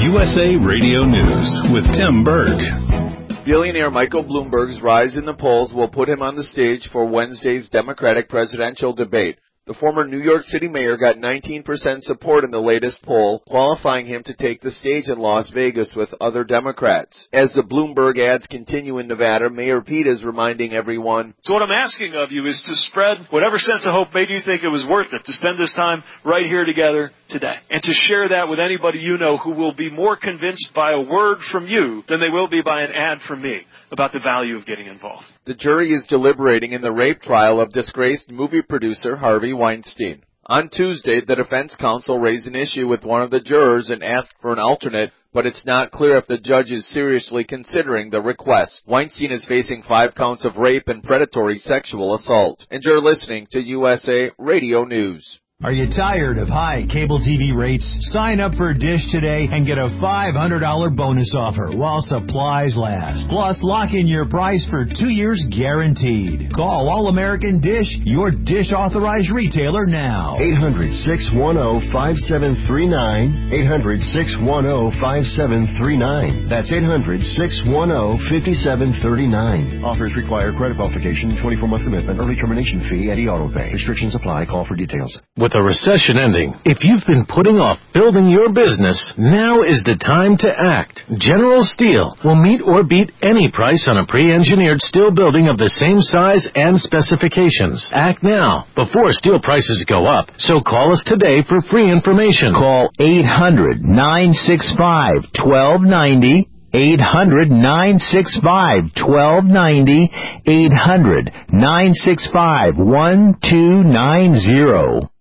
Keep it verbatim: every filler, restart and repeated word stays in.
U S A Radio News with Tim Berg. Billionaire Michael Bloomberg's rise in the polls will put him on the stage for Wednesday's Democratic presidential debate. The former New York City mayor got nineteen percent support in the latest poll, qualifying him to take the stage in Las Vegas with other Democrats. As the Bloomberg ads continue in Nevada, Mayor Pete is reminding everyone, So what I'm asking of you is to spread whatever sense of hope made you think it was worth it to spend this time right here together today, and to share that with anybody you know who will be more convinced by a word from you than they will be by an ad from me about the value of getting involved. The jury is deliberating in the rape trial of disgraced movie producer Harvey Weinstein. On Tuesday, the defense counsel raised an issue with one of the jurors and asked for an alternate, but it's not clear if the judge is seriously considering the request. Weinstein is facing five counts of rape and predatory sexual assault. And you're listening to U S A Radio News. Are you tired of high cable T V rates? Sign up for Dish today and get a five hundred dollars bonus offer while supplies last. Plus, lock in your price for two years guaranteed. Call All-American Dish, your Dish authorized retailer now. eight hundred, six one zero, five seven three nine. eight hundred, six one zero, five seven three nine. That's eight hundred, six one zero, five seven three nine. Offers require credit qualification, twenty-four month commitment, early termination fee, and e-auto pay. Restrictions apply. Call for details. With a recession ending, if you've been putting off building your business, now is the time to act. General Steel will meet or beat any price on a pre-engineered steel building of the same size and specifications. Act now, before steel prices go up. So call us today for free information. Call eight hundred, nine six five, one two nine zero. eight hundred, nine six five, one two nine zero. eight hundred, nine six five, one two nine zero.